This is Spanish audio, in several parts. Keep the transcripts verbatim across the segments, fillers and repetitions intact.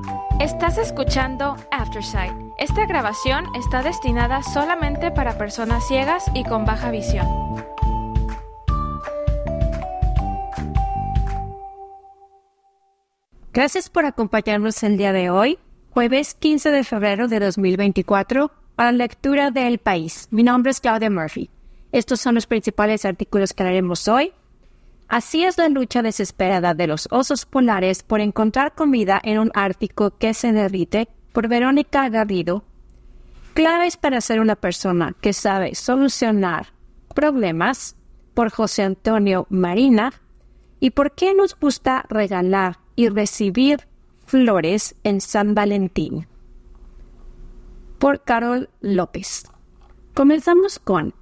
Estás escuchando Aftersight. Esta grabación está destinada solamente para personas ciegas y con baja visión. Gracias por acompañarnos el día de hoy, jueves quince de febrero de dos mil veinticuatro, para la lectura de El País. Mi nombre es Claudia Murphy. Estos son los principales artículos que haremos hoy. Así es la lucha desesperada de los osos polares por encontrar comida en un Ártico que se derrite, por Verónica Garrido. Claves para ser una persona que sabe solucionar problemas, por José Antonio Marina. Y por qué nos gusta regalar y recibir flores en San Valentín, por Carol López. Comenzamos con: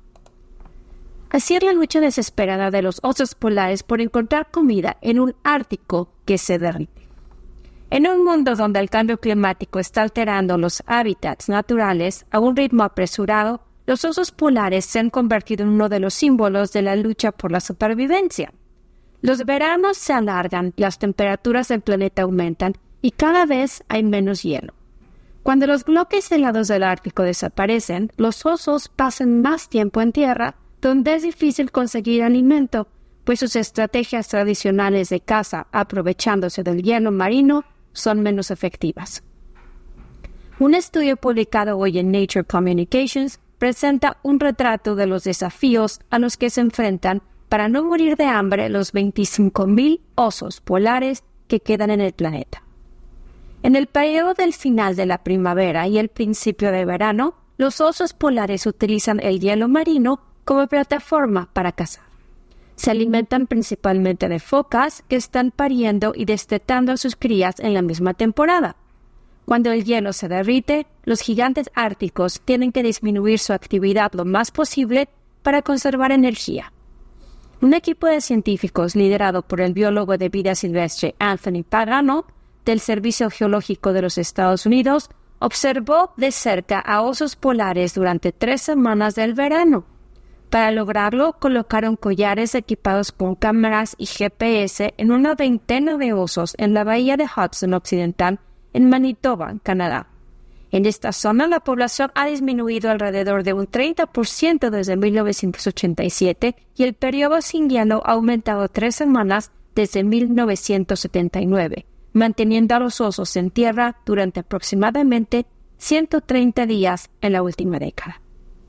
así es la lucha desesperada de los osos polares por encontrar comida en un Ártico que se derrite. En un mundo donde el cambio climático está alterando los hábitats naturales a un ritmo apresurado, los osos polares se han convertido en uno de los símbolos de la lucha por la supervivencia. Los veranos se alargan, las temperaturas del planeta aumentan y cada vez hay menos hielo. Cuando los bloques helados del Ártico desaparecen, los osos pasan más tiempo en tierra, donde es difícil conseguir alimento, pues sus estrategias tradicionales de caza, aprovechándose del hielo marino, son menos efectivas. Un estudio publicado hoy en Nature Communications presenta un retrato de los desafíos a los que se enfrentan para no morir de hambre los veinticinco mil osos polares que quedan en el planeta. En el periodo del final de la primavera y el principio de verano, los osos polares utilizan el hielo marino como plataforma para cazar. Se alimentan principalmente de focas que están pariendo y destetando a sus crías en la misma temporada. Cuando el hielo se derrite, los gigantes árticos tienen que disminuir su actividad lo más posible para conservar energía. Un equipo de científicos liderado por el biólogo de vida silvestre Anthony Pagano, del Servicio Geológico de los Estados Unidos, observó de cerca a osos polares durante tres semanas del verano. Para lograrlo, colocaron collares equipados con cámaras y G P S en una veintena de osos en la bahía de Hudson Occidental, en Manitoba, Canadá. En esta zona, la población ha disminuido alrededor de un treinta por ciento desde mil novecientos ochenta y siete y el periodo sin hielo ha aumentado tres semanas desde mil novecientos setenta y nueve, manteniendo a los osos en tierra durante aproximadamente ciento treinta días en la última década.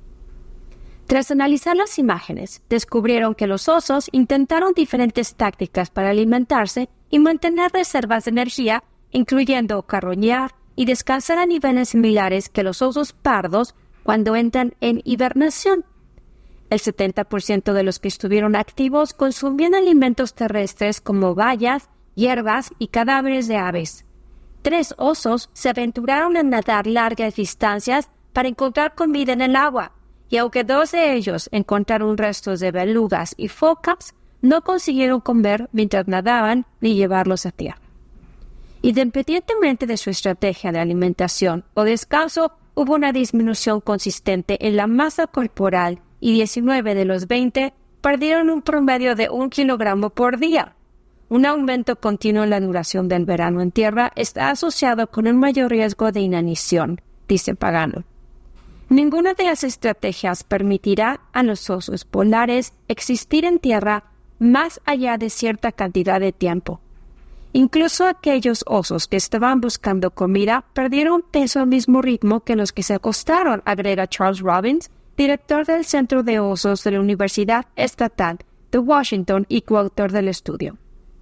Tras analizar las imágenes, descubrieron que los osos intentaron diferentes tácticas para alimentarse y mantener reservas de energía, incluyendo carroñar y descansar a niveles similares que los osos pardos cuando entran en hibernación. El setenta por ciento de los que estuvieron activos consumían alimentos terrestres como bayas, hierbas y cadáveres de aves. Tres osos se aventuraron a nadar largas distancias para encontrar comida en el agua, y aunque dos de ellos encontraron restos de belugas y focas, no consiguieron comer mientras nadaban ni llevarlos a tierra. Independientemente de su estrategia de alimentación o descanso, hubo una disminución consistente en la masa corporal y diecinueve de los veinte perdieron un promedio de un kilogramo por día. Un aumento continuo en la duración del verano en tierra está asociado con un mayor riesgo de inanición, dice Pagano. Ninguna de las estrategias permitirá a los osos polares existir en tierra más allá de cierta cantidad de tiempo. Incluso aquellos osos que estaban buscando comida perdieron peso al mismo ritmo que los que se acostaron, agrega Charles Robbins, director del Centro de Osos de la Universidad Estatal de Washington y coautor del estudio.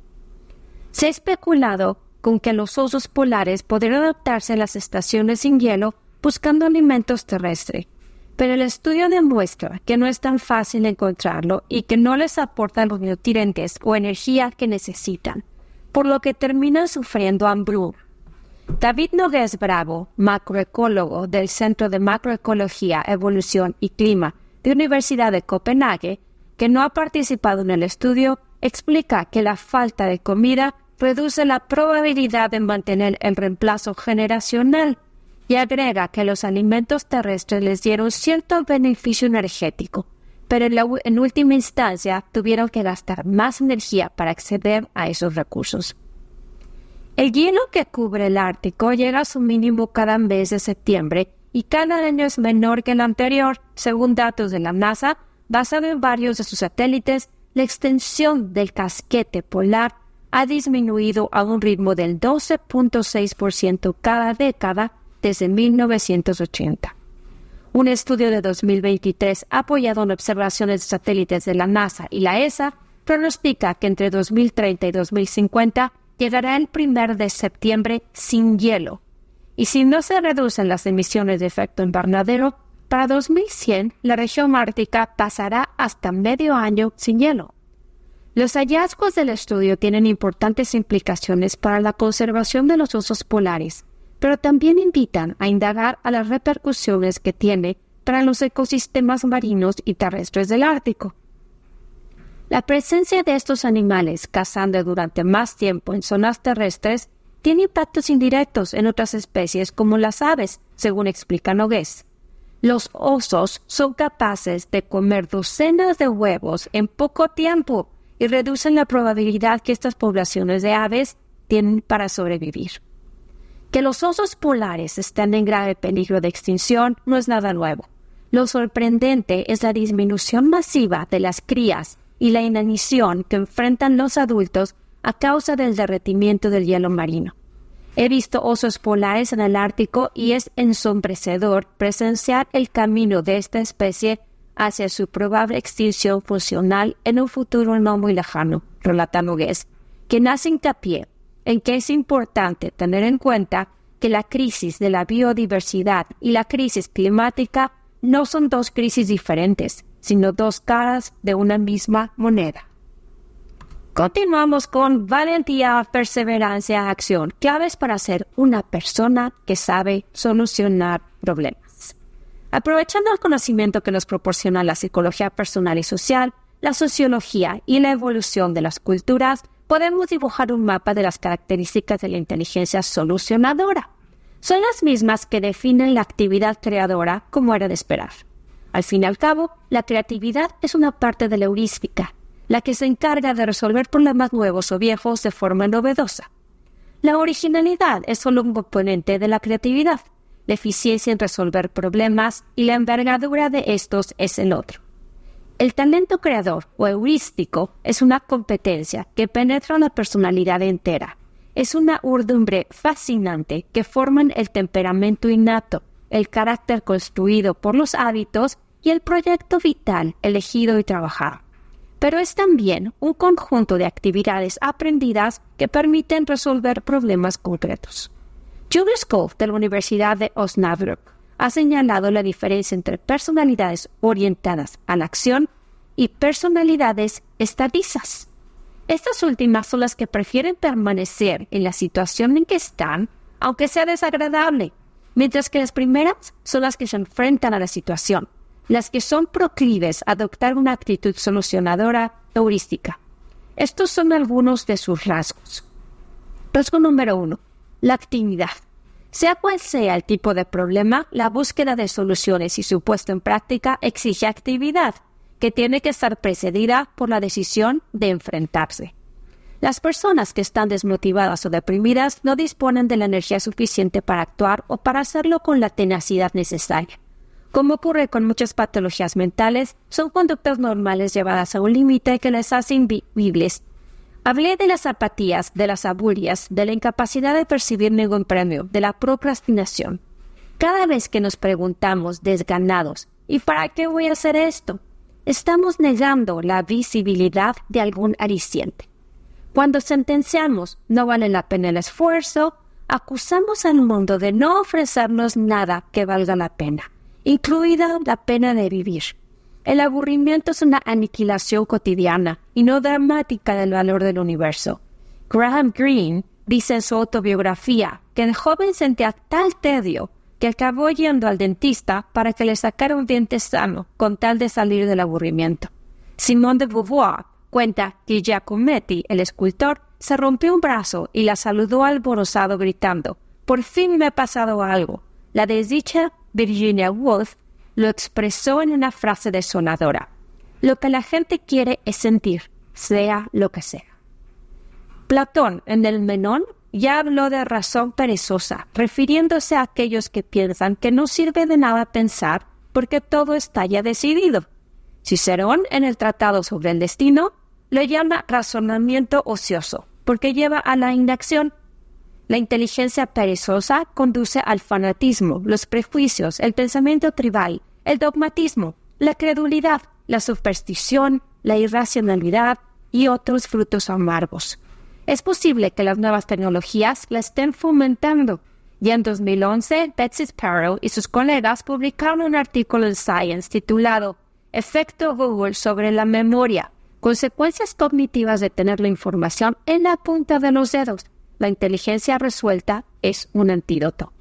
Se ha especulado con que los osos polares podrían adaptarse a las estaciones sin hielo buscando alimentos terrestres, pero el estudio demuestra que no es tan fácil encontrarlo y que no les aportan los nutrientes o energía que necesitan, por lo que terminan sufriendo hambruna. David Nogués Bravo, macroecólogo del Centro de Macroecología, Evolución y Clima de Universidad de Copenhague, que no ha participado en el estudio, explica que la falta de comida reduce la probabilidad de mantener el reemplazo generacional y agrega que los alimentos terrestres les dieron cierto beneficio energético, pero en, la, en última instancia tuvieron que gastar más energía para acceder a esos recursos. El hielo que cubre el Ártico llega a su mínimo cada mes de septiembre y cada año es menor que el anterior. Según datos de la NASA, basado en varios de sus satélites, la extensión del casquete polar ha disminuido a un ritmo del doce punto seis por ciento cada década desde mil novecientos ochenta. Un estudio de dos mil veintitrés apoyado en observaciones de satélites de la NASA y la E S A pronostica que entre dos mil treinta y dos mil cincuenta llegará el primero de septiembre sin hielo. Y si no se reducen las emisiones de efecto invernadero, para dos mil cien la región ártica pasará hasta medio año sin hielo. Los hallazgos del estudio tienen importantes implicaciones para la conservación de los osos polares, pero también invitan a indagar a las repercusiones que tiene para los ecosistemas marinos y terrestres del Ártico. La presencia de estos animales cazando durante más tiempo en zonas terrestres tiene impactos indirectos en otras especies como las aves, según explica Nogués. Los osos son capaces de comer docenas de huevos en poco tiempo y reducen la probabilidad que estas poblaciones de aves tienen para sobrevivir. Que los osos polares estén en grave peligro de extinción no es nada nuevo. Lo sorprendente es la disminución masiva de las crías y la inanición que enfrentan los adultos a causa del derretimiento del hielo marino. He visto osos polares en el Ártico y es ensombrecedor presenciar el camino de esta especie hacia su probable extinción funcional en un futuro no muy lejano, relata Nogués, quien hace hincapié en que es importante tener en cuenta que la crisis de la biodiversidad y la crisis climática no son dos crisis diferentes, sino dos caras de una misma moneda. Continuamos con valentía, perseverancia, acción, claves para ser una persona que sabe solucionar problemas. Aprovechando el conocimiento que nos proporciona la psicología personal y social, la sociología y la evolución de las culturas, podemos dibujar un mapa de las características de la inteligencia solucionadora. Son las mismas que definen la actividad creadora, como era de esperar. Al fin y al cabo, la creatividad es una parte de la heurística, la que se encarga de resolver problemas nuevos o viejos de forma novedosa. La originalidad es solo un componente de la creatividad, la eficiencia en resolver problemas y la envergadura de estos es el otro. El talento creador o heurístico es una competencia que penetra la personalidad entera. Es una urdimbre fascinante que forman el temperamento innato, el carácter construido por los hábitos y el proyecto vital elegido y trabajado. Pero es también un conjunto de actividades aprendidas que permiten resolver problemas concretos. Julius Kolff, de la Universidad de Osnabrück, ha señalado la diferencia entre personalidades orientadas a la acción y personalidades estadistas. Estas últimas son las que prefieren permanecer en la situación en que están, aunque sea desagradable, mientras que las primeras son las que se enfrentan a la situación, las que son proclives a adoptar una actitud solucionadora heurística. Estos son algunos de sus rasgos. Rasgo número uno, la actividad. Sea cual sea el tipo de problema, la búsqueda de soluciones y su puesto en práctica exige actividad, que tiene que estar precedida por la decisión de enfrentarse. Las personas que están desmotivadas o deprimidas no disponen de la energía suficiente para actuar o para hacerlo con la tenacidad necesaria. Como ocurre con muchas patologías mentales, son conductas normales llevadas a un límite que les hace invivibles. Hablé de las apatías, de las aburias, de la incapacidad de percibir ningún premio, de la procrastinación. Cada vez que nos preguntamos desganados, ¿y para qué voy a hacer esto?, estamos negando la visibilidad de algún aliciente. Cuando sentenciamos no vale la pena el esfuerzo, acusamos al mundo de no ofrecernos nada que valga la pena, incluida la pena de vivir. El aburrimiento es una aniquilación cotidiana y no dramática del valor del universo. Graham Greene dice en su autobiografía que el joven sentía tal tedio que acabó yendo al dentista para que le sacara un diente sano con tal de salir del aburrimiento. Simone de Beauvoir cuenta que Giacometti, el escultor, se rompió un brazo y la saludó alborozado gritando: «¡Por fin me ha pasado algo!». La desdicha Virginia Woolf lo expresó en una frase desoladora: «Lo que la gente quiere es sentir, sea lo que sea». Platón, en el Menón, ya habló de razón perezosa, refiriéndose a aquellos que piensan que no sirve de nada pensar porque todo está ya decidido. Cicerón, en el Tratado sobre el Destino, lo llama razonamiento ocioso, porque lleva a la inacción. La inteligencia perezosa conduce al fanatismo, los prejuicios, el pensamiento tribal, el dogmatismo, la credulidad, la superstición, la irracionalidad y otros frutos amargos. Es posible que las nuevas tecnologías la estén fomentando. Y en dos mil once, Betsy Sparrow y sus colegas publicaron un artículo en Science titulado Efecto Google sobre la memoria, consecuencias cognitivas de tener la información en la punta de los dedos. La inteligencia resuelta es un antídoto.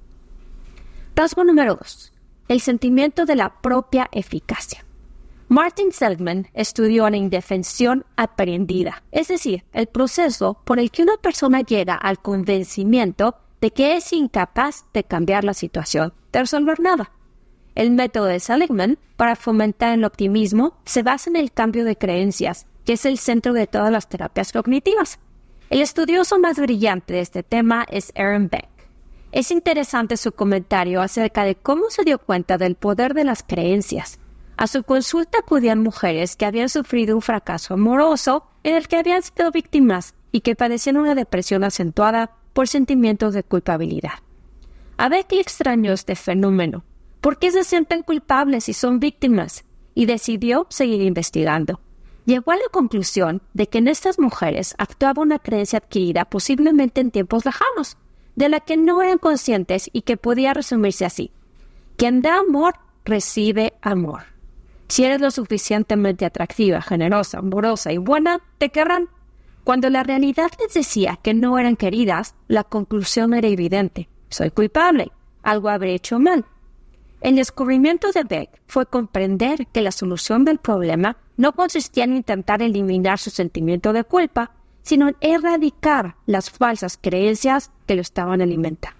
Rasgo número dos. El sentimiento de la propia eficacia. Martin Seligman estudió la indefensión aprendida, es decir, el proceso por el que una persona llega al convencimiento de que es incapaz de cambiar la situación, de resolver nada. El método de Seligman para fomentar el optimismo se basa en el cambio de creencias, que es el centro de todas las terapias cognitivas. El estudioso más brillante de este tema es Aaron Beck. Es interesante su comentario acerca de cómo se dio cuenta del poder de las creencias. A su consulta acudían mujeres que habían sufrido un fracaso amoroso en el que habían sido víctimas y que padecían una depresión acentuada por sentimientos de culpabilidad. A Beck le extrañó este fenómeno. ¿Por qué se sienten culpables si son víctimas? Y decidió seguir investigando. Llegó a la conclusión de que en estas mujeres actuaba una creencia adquirida posiblemente en tiempos lejanos, de la que no eran conscientes y que podía resumirse así. Quien da amor, recibe amor. Si eres lo suficientemente atractiva, generosa, amorosa y buena, te querrán. Cuando la realidad les decía que no eran queridas, la conclusión era evidente. Soy culpable. Algo habré hecho mal. El descubrimiento de Beck fue comprender que la solución del problema no consistía en intentar eliminar su sentimiento de culpa, sino en erradicar las falsas creencias que lo estaban alimentando.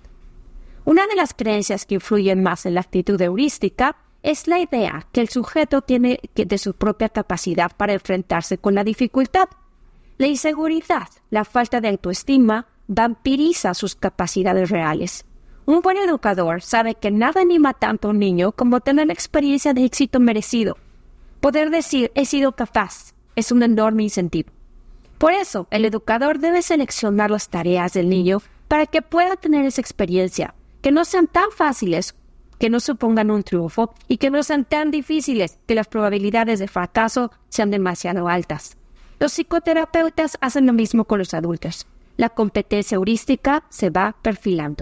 Una de las creencias que influyen más en la actitud heurística es la idea que el sujeto tiene de su propia capacidad para enfrentarse con la dificultad. La inseguridad, la falta de autoestima, vampiriza sus capacidades reales. Un buen educador sabe que nada anima tanto a un niño como tener la experiencia de éxito merecido. Poder decir, he sido capaz, es un enorme incentivo. Por eso, el educador debe seleccionar las tareas del niño para que pueda tener esa experiencia, que no sean tan fáciles, que no supongan un triunfo y que no sean tan difíciles que las probabilidades de fracaso sean demasiado altas. Los psicoterapeutas hacen lo mismo con los adultos. La competencia heurística se va perfilando.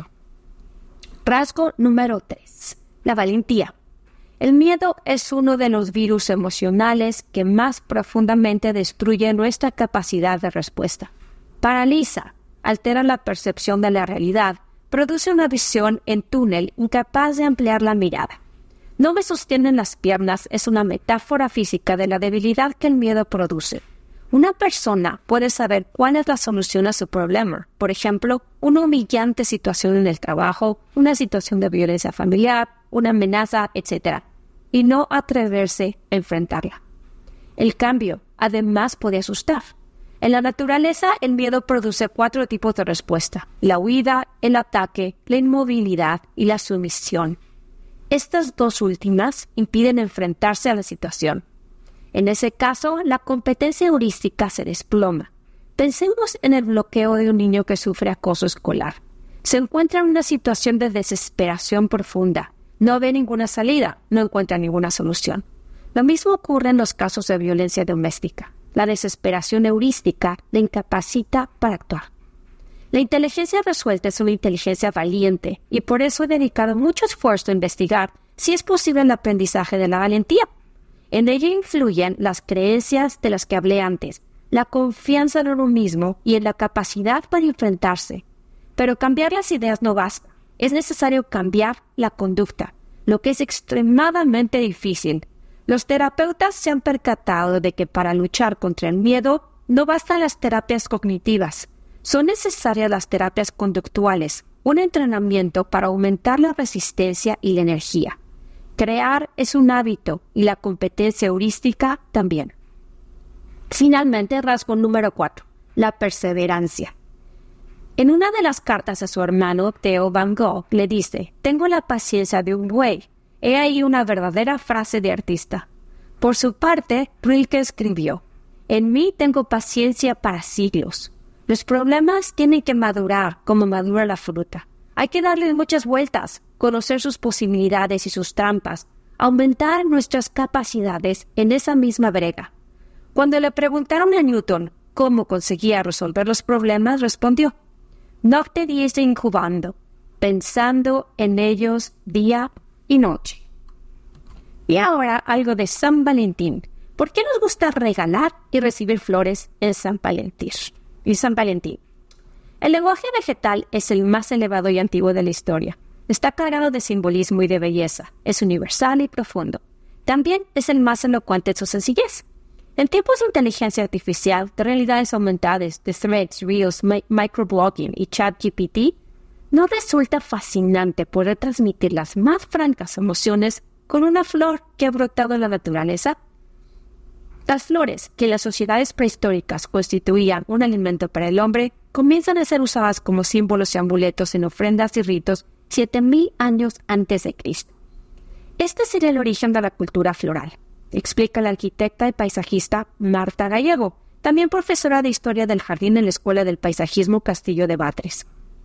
Rasgo número tres. La valentía. El miedo es uno de los virus emocionales que más profundamente destruye nuestra capacidad de respuesta. Paraliza, altera la percepción de la realidad, produce una visión en túnel incapaz de ampliar la mirada. No me sostienen las piernas es una metáfora física de la debilidad que el miedo produce. Una persona puede saber cuál es la solución a su problema, por ejemplo, una humillante situación en el trabajo, una situación de violencia familiar, una amenaza, etcétera, y no atreverse a enfrentarla. El cambio, además, puede asustar. En la naturaleza, el miedo produce cuatro tipos de respuesta: la huida, el ataque, la inmovilidad y la sumisión. Estas dos últimas impiden enfrentarse a la situación. En ese caso, la competencia heurística se desploma. Pensemos en el bloqueo de un niño que sufre acoso escolar. Se encuentra en una situación de desesperación profunda. No ve ninguna salida, no encuentra ninguna solución. Lo mismo ocurre en los casos de violencia doméstica. La desesperación heurística le incapacita para actuar. La inteligencia resuelta es una inteligencia valiente y por eso he dedicado mucho esfuerzo a investigar si es posible el aprendizaje de la valentía. En ella influyen las creencias de las que hablé antes, la confianza en uno mismo y en la capacidad para enfrentarse. Pero cambiar las ideas no basta. Es necesario cambiar la conducta, lo que es extremadamente difícil. Los terapeutas se han percatado de que para luchar contra el miedo no bastan las terapias cognitivas. Son necesarias las terapias conductuales, un entrenamiento para aumentar la resistencia y la energía. Crear es un hábito y la competencia heurística también. Finalmente, rasgo número cuatro, la perseverancia. En una de las cartas a su hermano Theo Van Gogh le dice: «Tengo la paciencia de un buey». He ahí una verdadera frase de artista. Por su parte, Rilke escribió: «En mí tengo paciencia para siglos. Los problemas tienen que madurar como madura la fruta. Hay que darles muchas vueltas, conocer sus posibilidades y sus trampas, aumentar nuestras capacidades en esa misma brega». Cuando le preguntaron a Newton cómo conseguía resolver los problemas, respondió: «Nocte dies incubando, pensando en ellos día y noche». Y ahora algo de San Valentín. ¿Por qué nos gusta regalar y recibir flores en San Valentín? Y San Valentín. El lenguaje vegetal es el más elevado y antiguo de la historia. Está cargado de simbolismo y de belleza. Es universal y profundo. También es el más elocuente en su sencillez. En tiempos de inteligencia artificial, de realidades aumentadas, de threads, reels, mi- microblogging y ChatGPT, ¿no resulta fascinante poder transmitir las más francas emociones con una flor que ha brotado en la naturaleza? Las flores, que en las sociedades prehistóricas constituían un alimento para el hombre, comienzan a ser usadas como símbolos y amuletos en ofrendas y ritos siete mil años antes de Cristo. Este sería el origen de la cultura floral, explica la arquitecta y paisajista Marta Gallego, también profesora de Historia del Jardín en la Escuela del Paisajismo Castillo de Batres.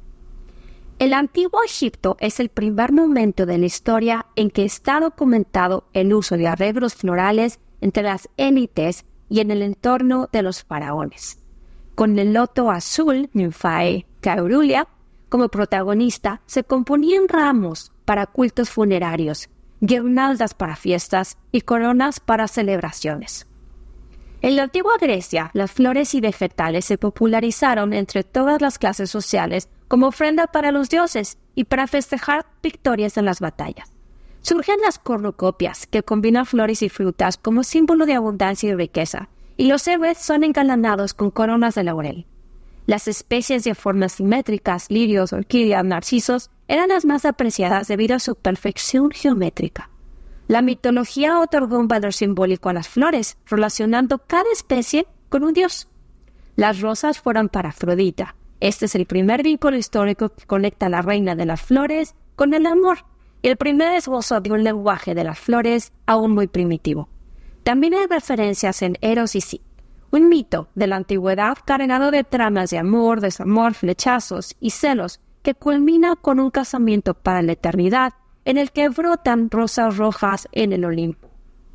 El antiguo Egipto es el primer momento de la historia en que está documentado el uso de arreglos florales entre las élites y en el entorno de los faraones. Con el loto azul, Nymphaea caerulia, como protagonista, se componían ramos para cultos funerarios, guirnaldas para fiestas y coronas para celebraciones. En la antigua Grecia, las flores y vegetales se popularizaron entre todas las clases sociales como ofrenda para los dioses y para festejar victorias en las batallas. Surgen las cornucopias, que combinan flores y frutas como símbolo de abundancia y riqueza, y los héroes son engalanados con coronas de laurel. Las especies de formas simétricas, lirios, orquídeas, narcisos, eran las más apreciadas debido a su perfección geométrica. La mitología otorgó un valor simbólico a las flores, relacionando cada especie con un dios. Las rosas fueron para Afrodita. Este es el primer vínculo histórico que conecta a la reina de las flores con el amor, y el primer esbozo de un lenguaje de las flores aún muy primitivo. También hay referencias en Eros y Cid, un mito de la antigüedad cargado de tramas de amor, desamor, flechazos y celos que culmina con un casamiento para la eternidad en el que brotan rosas rojas en el Olimpo.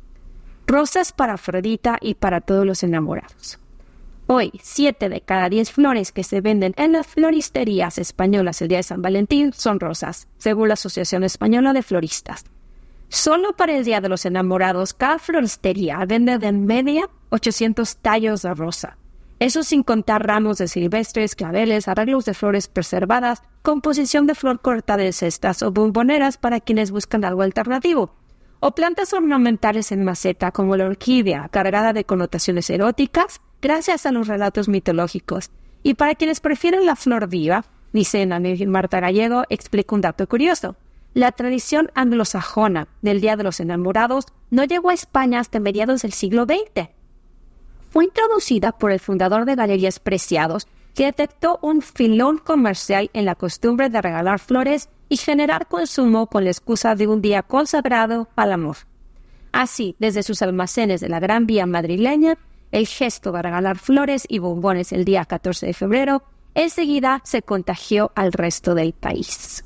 Rosas para Afrodita y para todos los enamorados. Hoy, siete de cada diez flores que se venden en las floristerías españolas el día de San Valentín son rosas, según la Asociación Española de Floristas. Solo para el Día de los Enamorados, cada floristería vende de media ochocientos tallos de rosa. Eso sin contar ramos de silvestres, claveles, arreglos de flores preservadas, composición de flor cortada en cestas o bomboneras para quienes buscan algo alternativo, o plantas ornamentales en maceta como la orquídea, cargada de connotaciones eróticas gracias a los relatos mitológicos. Y para quienes prefieren la flor viva, dice Marta Gallego, explica un dato curioso. La tradición anglosajona del Día de los Enamorados no llegó a España hasta mediados del siglo veinte. Fue introducida por el fundador de Galerías Preciados, que detectó un filón comercial en la costumbre de regalar flores y generar consumo con la excusa de un día consagrado al amor. Así, desde sus almacenes de la Gran Vía madrileña, el gesto de regalar flores y bombones el día catorce de febrero enseguida se contagió al resto del país.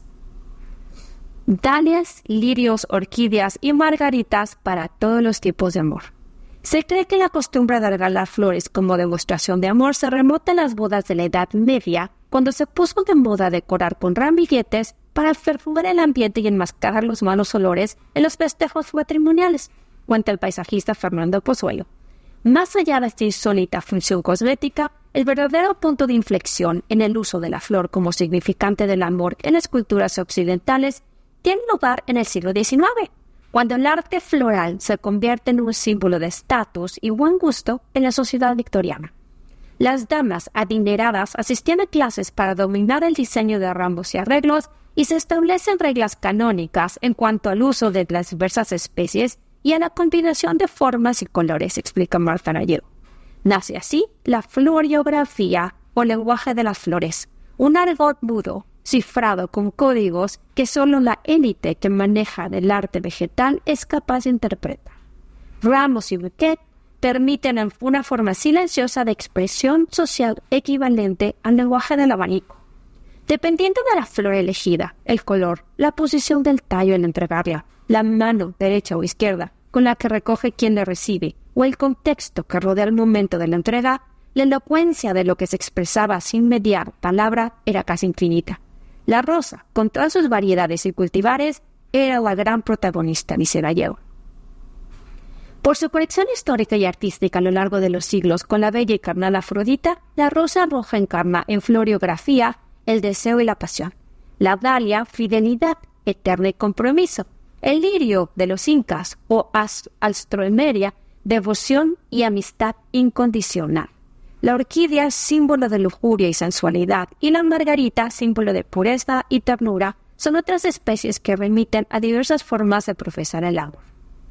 Dalias, lirios, orquídeas y margaritas para todos los tipos de amor. Se cree que la costumbre de regalar flores como demostración de amor se remonta a las bodas de la Edad Media, cuando se puso de moda decorar con ramilletes para perfumar el ambiente y enmascarar los malos olores en los festejos matrimoniales, cuenta el paisajista Fernando Pozuelo. Más allá de esta insólita función cosmética, el verdadero punto de inflexión en el uso de la flor como significante del amor en las culturas occidentales tiene lugar en el siglo diecinueve, cuando el arte floral se convierte en un símbolo de estatus y buen gusto en la sociedad victoriana. Las damas adineradas asistían a clases para dominar el diseño de ramos y arreglos y se establecen reglas canónicas en cuanto al uso de las diversas especies y a la combinación de formas y colores, explica Marta Gallego. Nace así la floriografía o lenguaje de las flores, un argot mudo, cifrado con códigos que solo la élite que maneja el arte vegetal es capaz de interpretar. Ramos y bouquet permiten una forma silenciosa de expresión social equivalente al lenguaje del abanico. Dependiendo de la flor elegida, el color, la posición del tallo en entregarla, la mano derecha o izquierda con la que recoge quien le recibe, o el contexto que rodea el momento de la entrega, la elocuencia de lo que se expresaba sin mediar palabra era casi infinita. La rosa, con todas sus variedades y cultivares, era la gran protagonista, dice Gallego. Por su conexión histórica y artística a lo largo de los siglos con la bella y carnal Afrodita, la rosa roja encarna en floriografía el deseo y la pasión. La dalia, fidelidad eterna y compromiso. El lirio de los incas o Alstroemeria, devoción y amistad incondicional. La orquídea, símbolo de lujuria y sensualidad, y la margarita, símbolo de pureza y ternura, son otras especies que remiten a diversas formas de profesar el amor.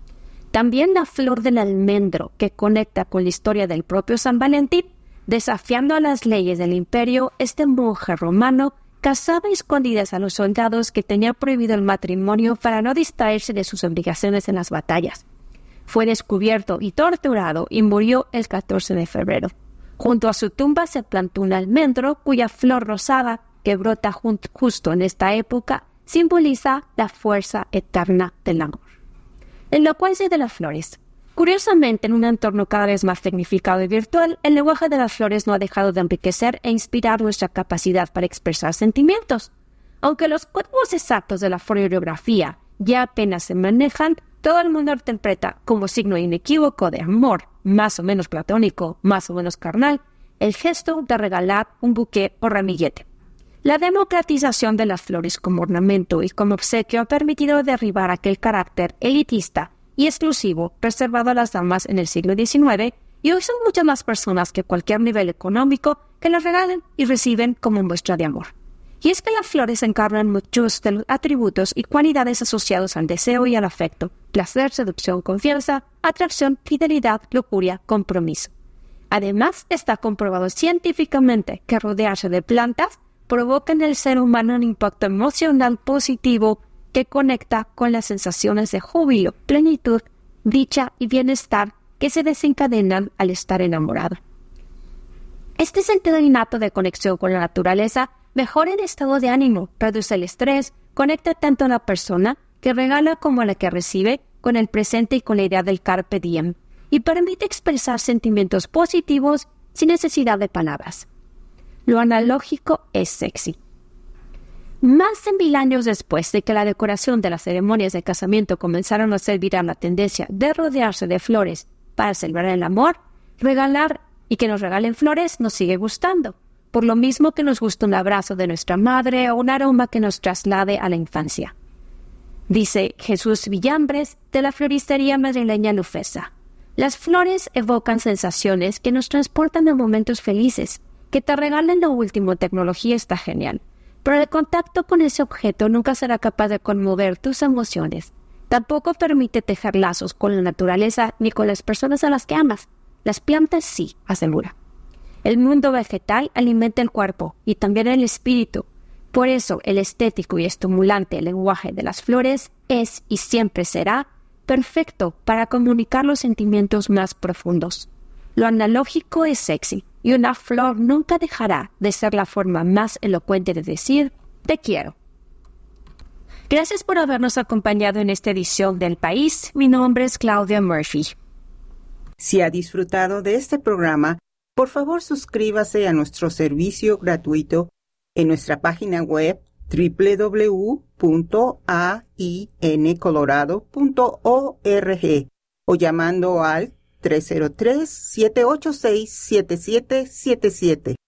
También la flor del almendro, que conecta con la historia del propio San Valentín. Desafiando a las leyes del imperio, este monje romano casaba a escondidas a los soldados que tenía prohibido el matrimonio para no distraerse de sus obligaciones en las batallas. Fue descubierto y torturado y murió el catorce de febrero. Junto a su tumba se plantó un almendro cuya flor rosada, que brota justo en esta época, simboliza la fuerza eterna del amor. Elocuencia de las flores. Curiosamente, en un entorno cada vez más tecnificado y virtual, el lenguaje de las flores no ha dejado de enriquecer e inspirar nuestra capacidad para expresar sentimientos. Aunque los códigos exactos de la floriografía ya apenas se manejan, todo el mundo interpreta como signo inequívoco de amor, más o menos platónico, más o menos carnal, el gesto de regalar un buqué o ramillete. La democratización de las flores como ornamento y como obsequio ha permitido derribar aquel carácter elitista y exclusivo reservado a las damas en el siglo diecinueve, y hoy son muchas más personas que cualquier nivel económico que las regalen y reciben como muestra de amor. Y es que las flores encarnan muchos de los atributos y cualidades asociados al deseo y al afecto: placer, seducción, confianza, atracción, fidelidad, lujuria, compromiso. Además, está comprobado científicamente que rodearse de plantas provoca en el ser humano un impacto emocional positivo que conecta con las sensaciones de júbilo, plenitud, dicha y bienestar que se desencadenan al estar enamorado. Este sentido innato de conexión con la naturaleza mejora el estado de ánimo, reduce el estrés, conecta tanto a la persona que regala como a la que recibe con el presente y con la idea del carpe diem, y permite expresar sentimientos positivos sin necesidad de palabras. Lo analógico es sexy. Más de mil años después de que la decoración de las ceremonias de casamiento comenzaron a servir a la tendencia de rodearse de flores para celebrar el amor, regalar y que nos regalen flores nos sigue gustando, por lo mismo que nos gusta un abrazo de nuestra madre o un aroma que nos traslade a la infancia. Dice Jesús Villambres de la floristería madrileña Lufesa: las flores evocan sensaciones que nos transportan a momentos felices. Que te regalen lo último en tecnología está genial, pero el contacto con ese objeto nunca será capaz de conmover tus emociones. Tampoco permite tejer lazos con la naturaleza ni con las personas a las que amas. Las plantas sí, asegura. El mundo vegetal alimenta el cuerpo y también el espíritu. Por eso el estético y estimulante lenguaje de las flores es y siempre será perfecto para comunicar los sentimientos más profundos. Lo analógico es sexy, y una flor nunca dejará de ser la forma más elocuente de decir te quiero. Gracias por habernos acompañado en esta edición del País. Mi nombre es Claudia Murphy. Si ha disfrutado de este programa, por favor suscríbase a nuestro servicio gratuito en nuestra página web doble u doble u doble u punto a i n colorado punto org o llamando al tres cero tres, siete ocho seis, siete siete siete siete.